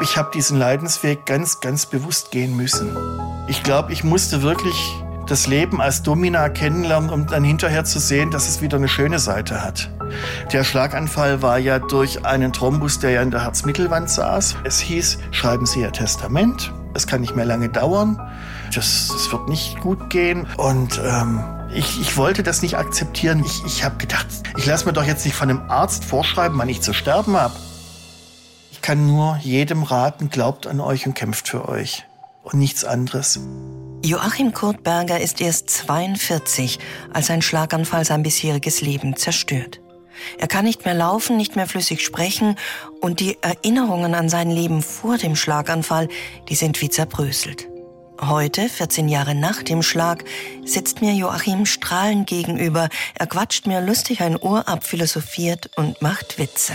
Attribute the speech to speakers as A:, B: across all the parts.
A: glaube, ich habe diesen Leidensweg ganz, ganz bewusst gehen müssen. Ich glaube, ich musste wirklich das Leben als Domina kennenlernen, um dann hinterher zu sehen, dass es wieder eine schöne Seite hat. Der Schlaganfall war ja durch einen Thrombus, der ja in der Herzmittelwand saß. Es hieß, schreiben Sie Ihr Testament. Es kann nicht mehr lange dauern. Das wird nicht gut gehen. Und ich wollte das nicht akzeptieren. Ich habe gedacht, ich lasse mir doch jetzt nicht von einem Arzt vorschreiben, wann ich zu sterben habe. Ich kann nur jedem raten, glaubt an euch und kämpft für euch. Und nichts anderes.
B: Joachim Kurt Berger ist erst 42, als ein Schlaganfall sein bisheriges Leben zerstört. Er kann nicht mehr laufen, nicht mehr flüssig sprechen und die Erinnerungen an sein Leben vor dem Schlaganfall, die sind wie zerbröselt. Heute, 14 Jahre nach dem Schlag, sitzt mir Joachim strahlend gegenüber. Er quatscht mir lustig ein Ohr ab, philosophiert und macht Witze.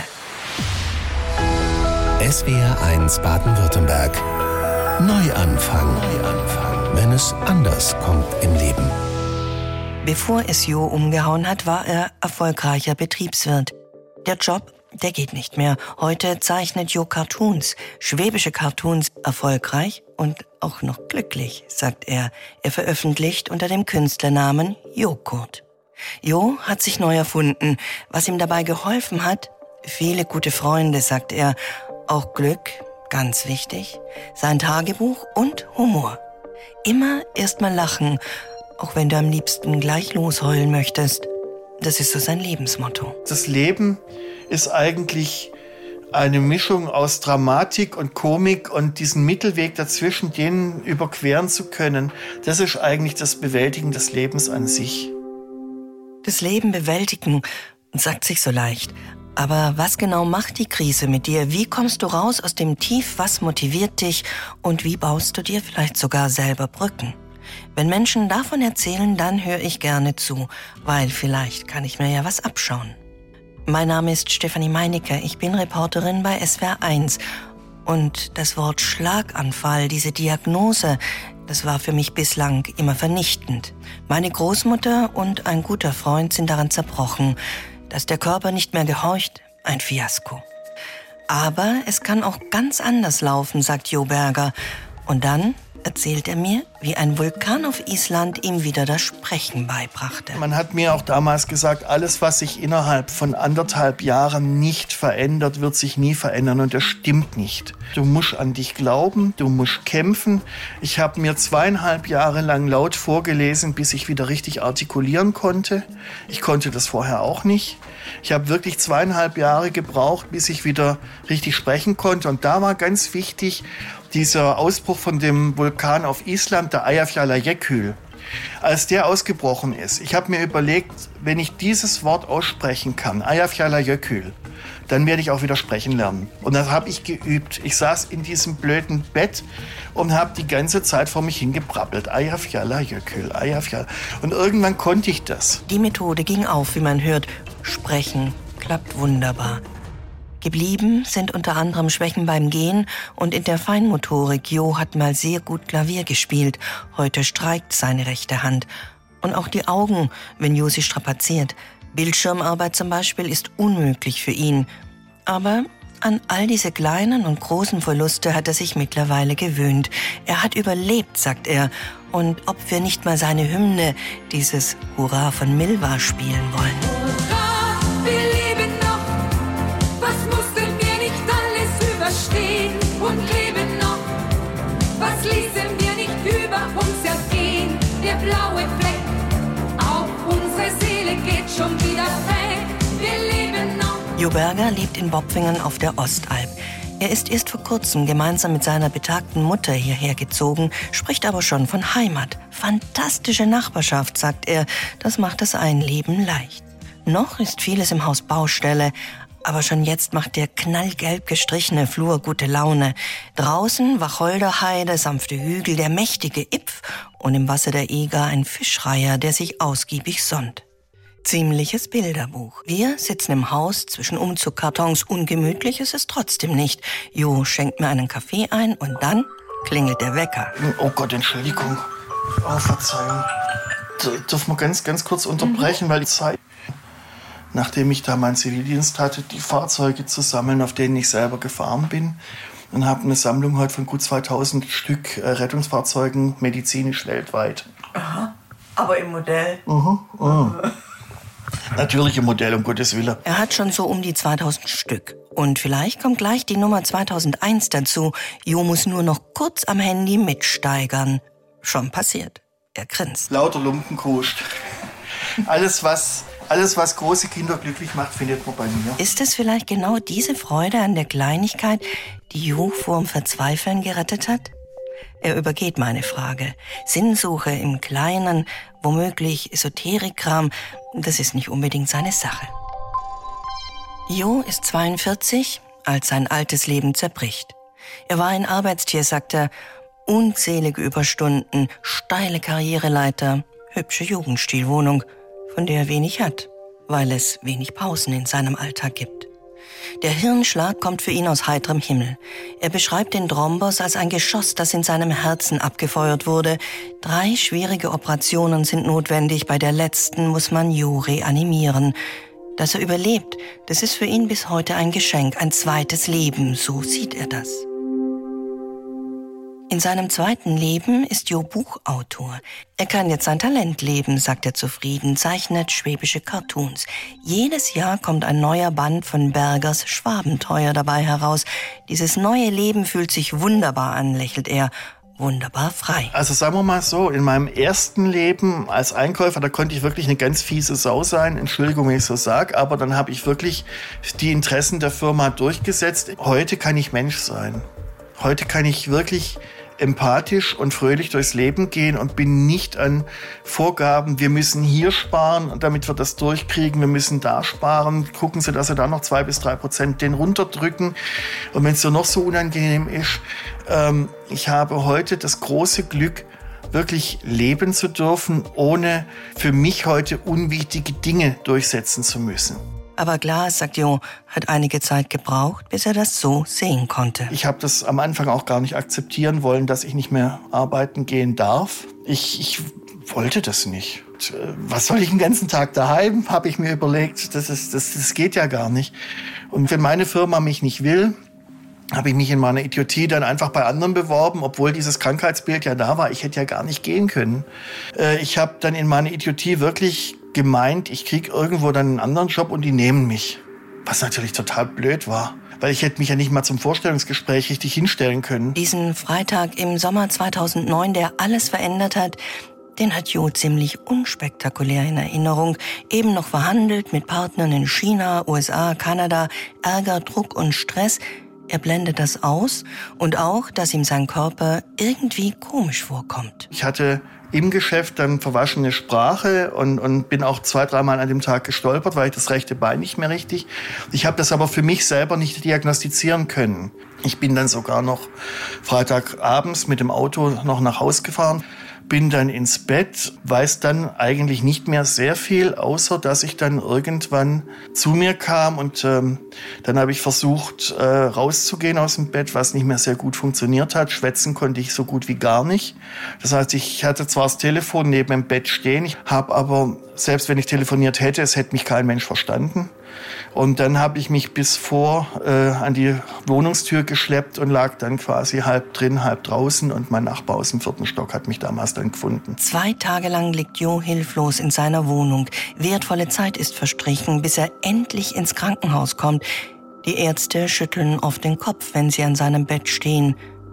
C: SWR1 Baden-Württemberg. Neuanfang. Wenn es anders kommt im Leben.
B: Bevor es Jo umgehauen hat, war er erfolgreicher Betriebswirt. Der Job, der geht nicht mehr. Heute zeichnet Jo Cartoons, schwäbische Cartoons, erfolgreich und auch noch glücklich, sagt er. Er veröffentlicht unter dem Künstlernamen Jo Kurt. Jo hat sich neu erfunden. Was ihm dabei geholfen hat? Viele gute Freunde, sagt er. Auch Glück, ganz wichtig, sein Tagebuch und Humor. Immer erst mal lachen, auch wenn du am liebsten gleich losheulen möchtest. Das ist so sein Lebensmotto.
A: Das Leben ist eigentlich eine Mischung aus Dramatik und Komik und diesen Mittelweg dazwischen, den überqueren zu können. Das ist eigentlich das Bewältigen des Lebens an sich.
B: Das Leben bewältigen, sagt sich so leicht. Aber was genau macht die Krise mit dir? Wie kommst du raus aus dem Tief? Was motiviert dich? Und wie baust du dir vielleicht sogar selber Brücken? Wenn Menschen davon erzählen, dann höre ich gerne zu, weil vielleicht kann ich mir ja was abschauen. Mein Name ist Stefanie Meinecke, ich bin Reporterin bei SWR1. Und das Wort Schlaganfall, diese Diagnose, das war für mich bislang immer vernichtend. Meine Großmutter und ein guter Freund sind daran zerbrochen. Dass der Körper nicht mehr gehorcht, ein Fiasko. Aber es kann auch ganz anders laufen, sagt Jo Berger. Und dann erzählt er mir, wie ein Vulkan auf Island ihm wieder das Sprechen beibrachte.
A: Man hat mir auch damals gesagt, alles, was sich innerhalb von 1,5 Jahren nicht verändert, wird sich nie verändern. Und das stimmt nicht. Du musst an dich glauben, du musst kämpfen. Ich habe mir 2,5 Jahre lang laut vorgelesen, bis ich wieder richtig artikulieren konnte. Ich konnte das vorher auch nicht. Ich habe wirklich 2,5 Jahre gebraucht, bis ich wieder richtig sprechen konnte. Und da war ganz wichtig, dieser Ausbruch von dem Vulkan auf Island, der Eyjafjallajökull, als der ausgebrochen ist. Ich habe mir überlegt, wenn ich dieses Wort aussprechen kann, Eyjafjallajökull, dann werde ich auch wieder sprechen lernen. Und das habe ich geübt. Ich saß in diesem blöden Bett und habe die ganze Zeit vor mich hingebrabbelt. Eyjafjallajökull, Eyjafjall. Und irgendwann konnte ich das.
B: Die Methode ging auf, wie man hört. Sprechen klappt wunderbar. Geblieben sind unter anderem Schwächen beim Gehen und in der Feinmotorik. Jo hat mal sehr gut Klavier gespielt. Heute streikt seine rechte Hand. Und auch die Augen, wenn Jo sie strapaziert. Bildschirmarbeit zum Beispiel ist unmöglich für ihn. Aber an all diese kleinen und großen Verluste hat er sich mittlerweile gewöhnt. Er hat überlebt, sagt er. Und ob wir nicht mal seine Hymne, dieses Hurra von Milva, spielen wollen.
D: Und leben noch, was ließen wir nicht über uns ergehen? Der blaue Fleck auf unsere Seele geht schon wieder weg. Wir leben noch.
B: Jo Berger lebt in Bopfingen auf der Ostalb. Er ist erst vor kurzem gemeinsam mit seiner betagten Mutter hierher gezogen, spricht aber schon von Heimat. Fantastische Nachbarschaft, sagt er, das macht das Einleben leicht. Noch ist vieles im Haus Baustelle, aber schon jetzt macht der knallgelb gestrichene Flur gute Laune. Draußen Wacholderheide, sanfte Hügel, der mächtige Ipf und im Wasser der Eger ein Fischreiher, der sich ausgiebig sonnt. Ziemliches Bilderbuch. Wir sitzen im Haus zwischen Umzugkartons. Ungemütlich ist es trotzdem nicht. Jo schenkt mir einen Kaffee ein und dann klingelt der Wecker.
A: Oh Gott, Entschuldigung. Oh, Verzeihung. Dürfen wir ganz kurz unterbrechen, weil die Zeit... Nachdem ich da meinen Zivildienst hatte, die Fahrzeuge zu sammeln, auf denen ich selber gefahren bin. und habe eine Sammlung heute von gut 2000 Stück Rettungsfahrzeugen medizinisch weltweit.
B: Aha, aber im Modell?
A: Natürlich im Modell, um Gottes Willen.
B: Er hat schon so um die 2000 Stück. Und vielleicht kommt gleich die Nummer 2001 dazu. Jo muss nur noch kurz am Handy mitsteigern. Schon passiert. Er grinst.
A: Lauter Lumpenkost. Alles, was große Kinder glücklich macht, findet man bei mir.
B: Ist es vielleicht genau diese Freude an der Kleinigkeit, die Jo vorm Verzweifeln gerettet hat? Er übergeht meine Frage. Sinnsuche im Kleinen, womöglich Esoterikkram, das ist nicht unbedingt seine Sache. Jo ist 42, als sein altes Leben zerbricht. Er war ein Arbeitstier, sagt er. Unzählige Überstunden, steile Karriereleiter, hübsche Jugendstilwohnung, von der er wenig hat, weil es wenig Pausen in seinem Alltag gibt. Der Hirnschlag kommt für ihn aus heiterem Himmel. Er beschreibt den Thrombos als ein Geschoss, das in seinem Herzen abgefeuert wurde. 3 schwierige Operationen sind notwendig, bei der letzten muss man Jo reanimieren. Dass er überlebt, das ist für ihn bis heute ein Geschenk, ein zweites Leben, so sieht er das. In seinem zweiten Leben ist Jo Buchautor. Er kann jetzt sein Talent leben, sagt er zufrieden, zeichnet schwäbische Cartoons. Jedes Jahr kommt ein neuer Band von Bergers Schwabenteuer dabei heraus. Dieses neue Leben fühlt sich wunderbar an, lächelt er. Wunderbar frei.
A: Also sagen wir mal so, in meinem ersten Leben als Einkäufer, da konnte ich wirklich eine ganz fiese Sau sein. Entschuldigung, wenn ich so sage, aber dann habe ich wirklich die Interessen der Firma durchgesetzt. Heute kann ich Mensch sein. Heute kann ich wirklich empathisch und fröhlich durchs Leben gehen und bin nicht an Vorgaben, wir müssen hier sparen, damit wir das durchkriegen, wir müssen da sparen, gucken Sie, dass Sie da noch 2 bis 3% den runterdrücken. Und wenn es so noch so unangenehm ist, ich habe heute das große Glück, wirklich leben zu dürfen, ohne für mich heute unwichtige Dinge durchsetzen zu müssen.
B: Aber klar, sagt Jo, hat einige Zeit gebraucht, bis er das so sehen konnte.
A: Ich habe das am Anfang auch gar nicht akzeptieren wollen, dass ich nicht mehr arbeiten gehen darf. Ich wollte das nicht. Was soll ich den ganzen Tag daheim, habe ich mir überlegt. Das geht ja gar nicht. Und wenn meine Firma mich nicht will, habe ich mich in meiner Idiotie dann einfach bei anderen beworben, obwohl dieses Krankheitsbild ja da war. Ich hätte ja gar nicht gehen können. Ich habe dann in meiner Idiotie wirklich gemeint, ich kriege irgendwo dann einen anderen Job und die nehmen mich. Was natürlich total blöd war, weil ich hätte mich ja nicht mal zum Vorstellungsgespräch richtig hinstellen können.
B: Diesen Freitag im Sommer 2009, der alles verändert hat, den hat Jo ziemlich unspektakulär in Erinnerung. Eben noch verhandelt mit Partnern in China, USA, Kanada, Ärger, Druck und Stress. Er blendet das aus und auch, dass ihm sein Körper irgendwie komisch vorkommt.
A: Ich hatte im Geschäft dann verwaschene Sprache und bin auch 2-3 Mal an dem Tag gestolpert, weil ich das rechte Bein nicht mehr richtig. Ich habe das aber für mich selber nicht diagnostizieren können. Ich bin dann sogar noch Freitagabends mit dem Auto noch nach Hause gefahren, bin dann ins Bett, weiß dann eigentlich nicht mehr sehr viel, außer dass ich dann irgendwann zu mir kam und dann habe ich versucht rauszugehen aus dem Bett, was nicht mehr sehr gut funktioniert hat. Schwätzen konnte ich so gut wie gar nicht. Das heißt, ich hatte zwar das Telefon neben dem Bett stehen, ich habe aber, selbst wenn ich telefoniert hätte, es hätte mich kein Mensch verstanden. Und dann habe ich mich bis vor an die Wohnungstür geschleppt und lag dann quasi halb drin, halb draußen. Und mein Nachbar aus dem 4. Stock hat mich damals dann gefunden.
B: 2 Tage lang liegt Jo hilflos in seiner Wohnung. Wertvolle Zeit ist verstrichen, bis er endlich ins Krankenhaus kommt. Die Ärzte schütteln oft den Kopf, wenn sie an seinem Bett stehen.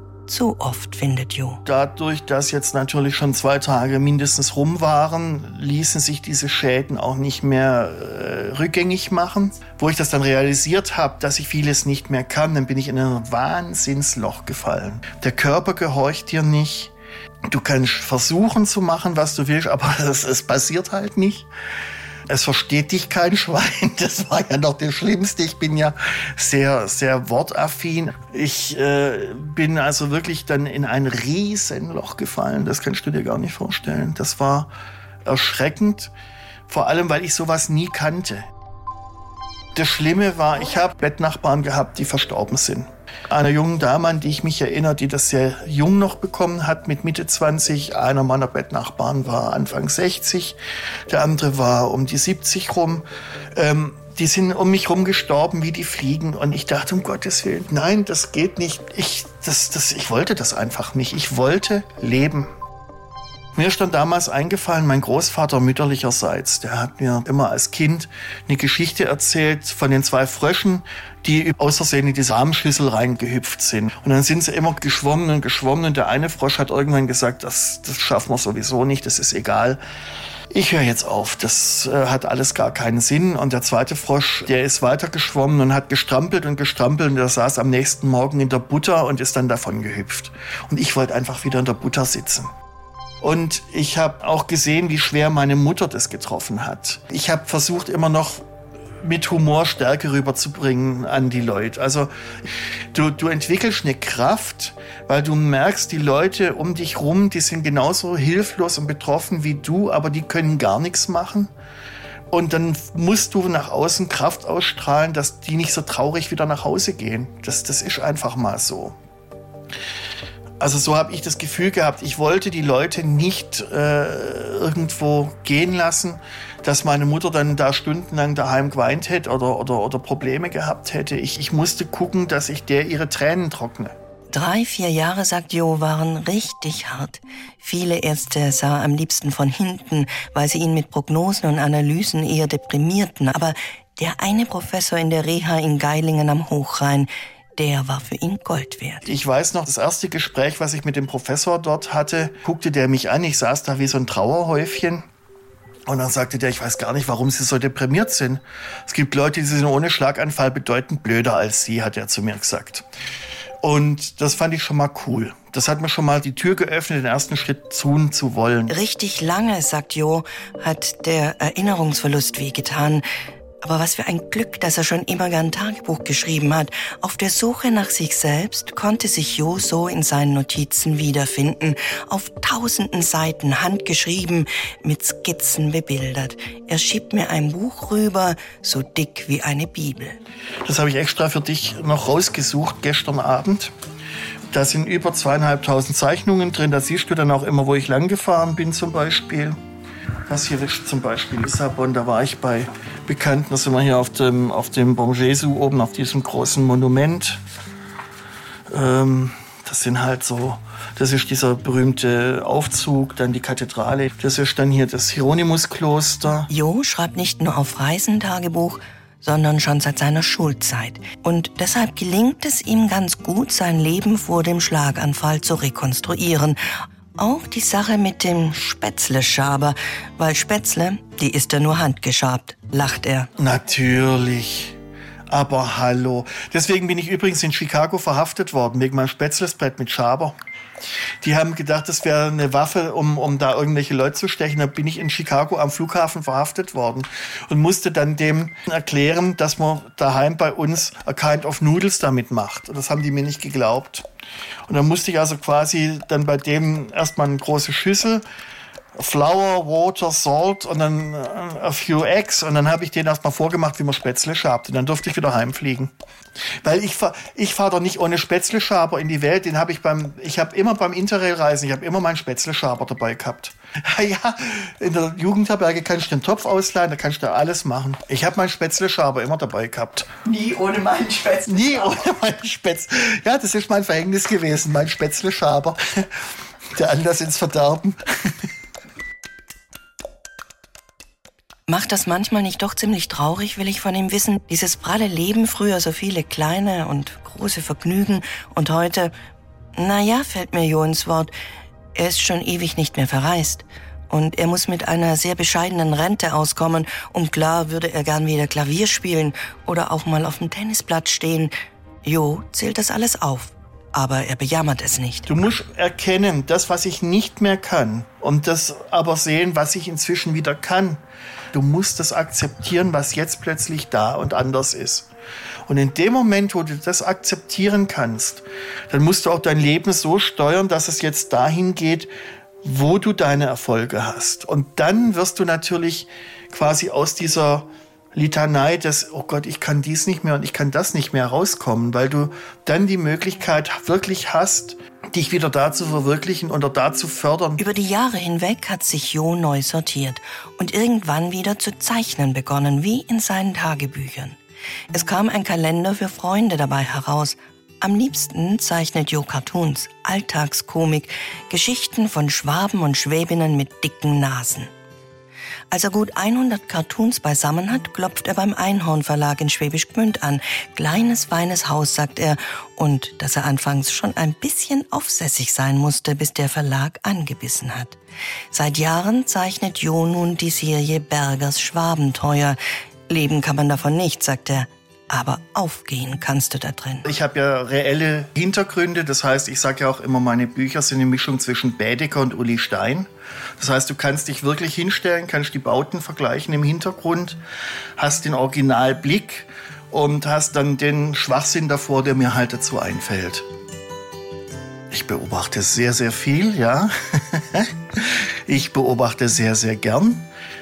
B: Zu oft, findet Jo.
A: Dadurch, dass jetzt natürlich schon 2 Tage mindestens rum waren, ließen sich diese Schäden auch nicht mehr rückgängig machen. Wo ich das dann realisiert habe, dass ich vieles nicht mehr kann, dann bin ich in ein Wahnsinnsloch gefallen. Der Körper gehorcht dir nicht. Du kannst versuchen zu machen, was du willst, aber es passiert halt nicht. Es versteht dich kein Schwein. Das war ja noch das Schlimmste. Ich bin ja sehr, sehr wortaffin. Ich bin also wirklich dann in ein Riesenloch gefallen. Das kannst du dir gar nicht vorstellen. Das war erschreckend. Vor allem, weil ich sowas nie kannte. Das Schlimme war, ich habe Bettnachbarn gehabt, die verstorben sind. Einer jungen Dame, an die ich mich erinnere, die das sehr jung noch bekommen hat, mit Mitte 20. Einer meiner Bettnachbarn war Anfang 60, der andere war um die 70 rum. die sind um mich rum gestorben wie die Fliegen. Und ich dachte, um Gottes Willen, nein, das geht nicht. Ich wollte das einfach nicht. Ich wollte leben. Mir ist dann damals eingefallen, mein Großvater mütterlicherseits, der hat mir immer als Kind eine Geschichte erzählt von den 2 Fröschen, die aus Versehen in die Samenschüssel reingehüpft sind. Und dann sind sie immer geschwommen und der eine Frosch hat irgendwann gesagt, das schaffen wir sowieso nicht, das ist egal. Ich höre jetzt auf, das hat alles gar keinen Sinn. Und der zweite Frosch, der ist weitergeschwommen und hat gestrampelt und der saß am nächsten Morgen in der Butter und ist dann davon gehüpft. Und ich wollte einfach wieder in der Butter sitzen. Und ich habe auch gesehen, wie schwer meine Mutter das getroffen hat. Ich habe versucht, immer noch mit Humor Stärke rüberzubringen an die Leute. Also du entwickelst eine Kraft, weil du merkst, die Leute um dich rum, die sind genauso hilflos und betroffen wie du, aber die können gar nichts machen. Und dann musst du nach außen Kraft ausstrahlen, dass die nicht so traurig wieder nach Hause gehen. Das ist einfach mal so. Also so habe ich das Gefühl gehabt, ich wollte die Leute nicht irgendwo gehen lassen, dass meine Mutter dann da stundenlang daheim geweint hätte oder Probleme gehabt hätte. Ich musste gucken, dass ich der ihre Tränen trockne.
B: 3-4 Jahre, sagt Jo, waren richtig hart. Viele Ärzte sah am liebsten von hinten, weil sie ihn mit Prognosen und Analysen eher deprimierten. Aber der eine Professor in der Reha in Geilingen am Hochrhein, der war für ihn Gold wert.
A: Ich weiß noch, das erste Gespräch, was ich mit dem Professor dort hatte, guckte der mich an. Ich saß da wie so ein Trauerhäufchen. Und dann sagte der, ich weiß gar nicht, warum Sie so deprimiert sind. Es gibt Leute, die sind ohne Schlaganfall bedeutend blöder als Sie, hat er zu mir gesagt. Und das fand ich schon mal cool. Das hat mir schon mal die Tür geöffnet, den ersten Schritt tun zu wollen.
B: Richtig lange, sagt Jo, hat der Erinnerungsverlust wehgetan. Aber was für ein Glück, dass er schon immer gern Tagebuch geschrieben hat. Auf der Suche nach sich selbst konnte sich Jo so in seinen Notizen wiederfinden. Auf 1000 Seiten handgeschrieben, mit Skizzen bebildert. Er schiebt mir ein Buch rüber, so dick wie eine Bibel.
A: Das habe ich extra für dich noch rausgesucht, gestern Abend. Da sind über 2500 Zeichnungen drin. Da siehst du dann auch immer, wo ich lang gefahren bin zum Beispiel. Das hier ist zum Beispiel Lissabon, da war ich bei Bekannten, da sind wir hier auf dem Bom Jesu oben, auf diesem großen Monument. Das sind halt so, das ist dieser berühmte Aufzug, dann die Kathedrale, das ist dann hier das Hieronymuskloster.
B: Jo schreibt nicht nur auf Reisen Tagebuch, sondern schon seit seiner Schulzeit. Und deshalb gelingt es ihm ganz gut, sein Leben vor dem Schlaganfall zu rekonstruieren. Auch die Sache mit dem Spätzle-Schaber, weil Spätzle, die isst er nur handgeschabt, lacht er.
A: Natürlich, aber hallo. Deswegen bin ich übrigens in Chicago verhaftet worden, wegen meinem Spätzlesbrett mit Schaber. Die haben gedacht, das wäre eine Waffe, um da irgendwelche Leute zu stechen. Da bin ich in Chicago am Flughafen verhaftet worden und musste dann dem erklären, dass man daheim bei uns a kind of Noodles damit macht. Und das haben die mir nicht geglaubt. Und dann musste ich also quasi dann bei dem erstmal eine große Schüssel, Flour, Water, Salt und dann a few eggs. Und dann habe ich denen erstmal vorgemacht, wie man Spätzle schabt. Und dann durfte ich wieder heimfliegen. Weil ich fahr doch nicht ohne Spätzle-Schaber in die Welt. Ich habe immer beim Interrail-Reisen, ich habe immer meinen Spätzle-Schaber dabei gehabt. Ja, in der Jugendherberge kannst du den Topf ausleihen, da kannst du alles machen. Ich habe meinen Spätzle-Schaber immer dabei gehabt.
B: Nie ohne meinen Spätzle.
A: Nie ohne meinen Spätzle. Ja, das ist mein Verhängnis gewesen, mein Spätzle-Schaber. Der Anlass ins Verderben.
B: Macht das manchmal nicht doch ziemlich traurig, will ich von ihm wissen? Dieses pralle Leben, früher so viele kleine und große Vergnügen und heute, naja, fällt mir Jo ins Wort, er ist schon ewig nicht mehr verreist. Und er muss mit einer sehr bescheidenen Rente auskommen und klar würde er gern wieder Klavier spielen oder auch mal auf dem Tennisplatz stehen. Jo zählt das alles auf. Aber er bejammert es nicht.
A: Du musst erkennen, das, was ich nicht mehr kann und das aber sehen, was ich inzwischen wieder kann. Du musst das akzeptieren, was jetzt plötzlich da und anders ist. Und in dem Moment, wo du das akzeptieren kannst, dann musst du auch dein Leben so steuern, dass es jetzt dahin geht, wo du deine Erfolge hast. Und dann wirst du natürlich quasi aus dieser Litanei des, oh Gott, ich kann dies nicht mehr und ich kann das nicht mehr rauskommen, weil du dann die Möglichkeit wirklich hast, dich wieder da zu verwirklichen oder da zu fördern.
B: Über die Jahre hinweg hat sich Jo neu sortiert und irgendwann wieder zu zeichnen begonnen, wie in seinen Tagebüchern. Es kam ein Kalender für Freunde dabei heraus. Am liebsten zeichnet Jo Cartoons, Alltagskomik, Geschichten von Schwaben und Schwäbinnen mit dicken Nasen. Als er gut 100 Cartoons beisammen hat, klopft er beim Einhorn Verlag in Schwäbisch Gmünd an. Kleines, feines Haus, sagt er, und dass er anfangs schon ein bisschen aufsässig sein musste, bis der Verlag angebissen hat. Seit Jahren zeichnet Jo nun die Serie Bergers Schwabenteuer. Leben kann man davon nicht, sagt er. Aber aufgehen kannst du da drin.
A: Ich habe ja reelle Hintergründe. Das heißt, ich sage ja auch immer, meine Bücher sind eine Mischung zwischen Baedeker und Uli Stein. Das heißt, du kannst dich wirklich hinstellen, kannst die Bauten vergleichen im Hintergrund, hast den Originalblick und hast dann den Schwachsinn davor, der mir halt dazu einfällt. Ich beobachte sehr, sehr viel, ja. Ich beobachte sehr, sehr gern.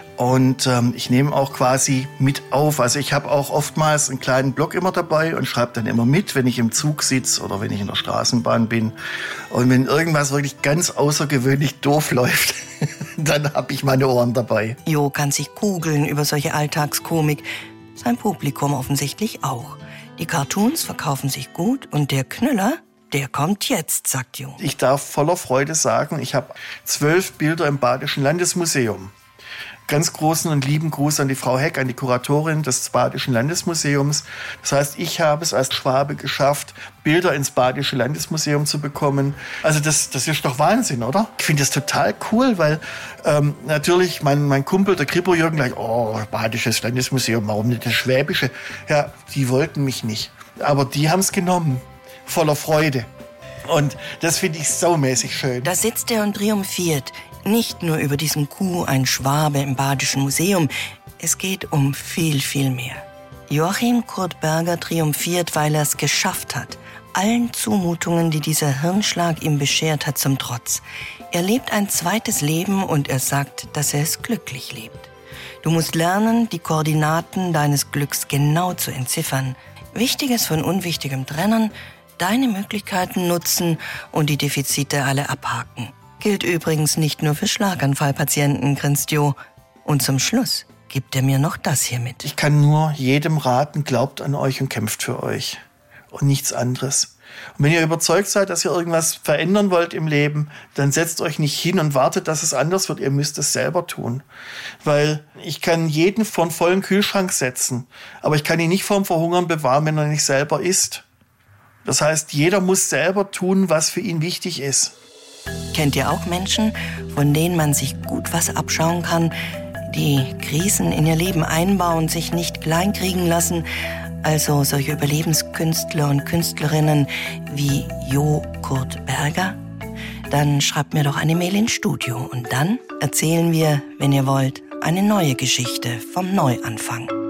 A: Und ich nehme auch quasi mit auf. Also ich habe auch oftmals einen kleinen Block immer dabei und schreibe dann immer mit, wenn ich im Zug sitze oder wenn ich in der Straßenbahn bin. Und wenn irgendwas wirklich ganz außergewöhnlich doof läuft, dann habe ich meine Ohren dabei.
B: Jo kann sich kugeln über solche Alltagskomik. Sein Publikum offensichtlich auch. Die Cartoons verkaufen sich gut und der Knüller, der kommt jetzt, sagt Jo.
A: Ich darf voller Freude sagen, ich habe 12 Bilder im Badischen Landesmuseum. Ganz großen und lieben Gruß an die Frau Heck, an die Kuratorin des Badischen Landesmuseums. Das heißt, ich habe es als Schwabe geschafft, Bilder ins Badische Landesmuseum zu bekommen. Also das ist doch Wahnsinn, oder? Ich finde das total cool, weil natürlich mein Kumpel, der Kripo Jürgen, gleich, oh, Badisches Landesmuseum, warum nicht das Schwäbische? Ja, die wollten mich nicht. Aber die haben es genommen, voller Freude. Und das finde ich saumäßig schön.
B: Da sitzt er und triumphiert. Nicht nur über diesen Kuh, ein Schwabe im Badischen Museum. Es geht um viel, viel mehr. Joachim Kurt Berger triumphiert, weil er es geschafft hat. Allen Zumutungen, die dieser Hirnschlag ihm beschert hat, zum Trotz. Er lebt ein zweites Leben und er sagt, dass er es glücklich lebt. Du musst lernen, die Koordinaten deines Glücks genau zu entziffern. Wichtiges von Unwichtigem trennen, deine Möglichkeiten nutzen und die Defizite alle abhaken. Gilt übrigens nicht nur für Schlaganfallpatienten, grinst Jo. Und zum Schluss gibt er mir noch das hier mit.
A: Ich kann nur jedem raten, glaubt an euch und kämpft für euch. Und nichts anderes. Und wenn ihr überzeugt seid, dass ihr irgendwas verändern wollt im Leben, dann setzt euch nicht hin und wartet, dass es anders wird. Ihr müsst es selber tun. Weil ich kann jeden vor einen vollen Kühlschrank setzen, aber ich kann ihn nicht vorm Verhungern bewahren, wenn er nicht selber isst. Das heißt, jeder muss selber tun, was für ihn wichtig ist.
B: Kennt ihr auch Menschen, von denen man sich gut was abschauen kann, die Krisen in ihr Leben einbauen, sich nicht kleinkriegen lassen? Also solche Überlebenskünstler und Künstlerinnen wie Jo Kurt Berger? Dann schreibt mir doch eine Mail ins Studio und dann erzählen wir, wenn ihr wollt, eine neue Geschichte vom Neuanfang.